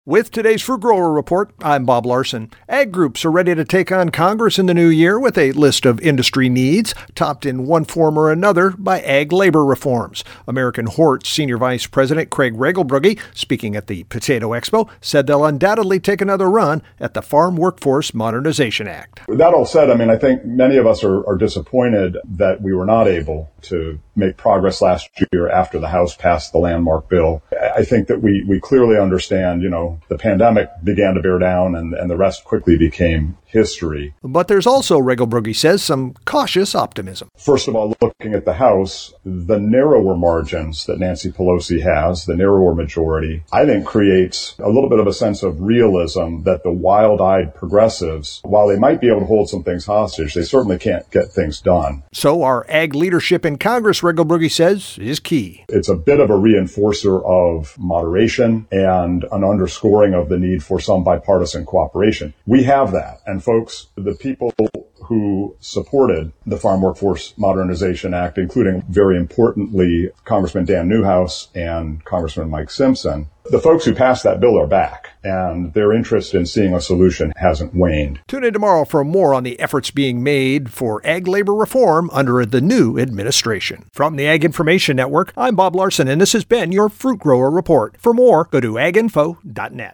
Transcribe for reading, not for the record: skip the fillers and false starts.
With today's Fruit Grower Report, I'm Bob Larson. Ag groups are ready to take on Congress in the new year with a list of industry needs, topped in one form or another by ag labor reforms. American Hort Senior Vice President Craig Regelbrugge, speaking at the Potato Expo, said they'll undoubtedly take another run at the Farm Workforce Modernization Act. With that all said, I think many of us are disappointed that we were not able to make progress last year after the House passed the landmark bill. I think that we clearly understand, the pandemic began to bear down and the rest quickly became history. But there's also, Regelbrugge says, some cautious optimism. First of all, looking at the House, the narrower margins that Nancy Pelosi has, the narrower majority, I think creates a little bit of a sense of realism that the wild-eyed progressives, while they might be able to hold some things hostage, they certainly can't get things done. So our ag leadership in Congress, Regelbrugge says, is key. It's a bit of a reinforcer of moderation and an underscoring of the need for some bipartisan cooperation. We have that. And folks, the people who supported the Farm Workforce Modernization Act, including, very importantly, Congressman Dan Newhouse and Congressman Mike Simpson, the folks who passed that bill are back, and their interest in seeing a solution hasn't waned. Tune in tomorrow for more on the efforts being made for ag labor reform under the new administration. From the Ag Information Network, I'm Bob Larson, and this has been your Fruit Grower Report. For more, go to aginfo.net.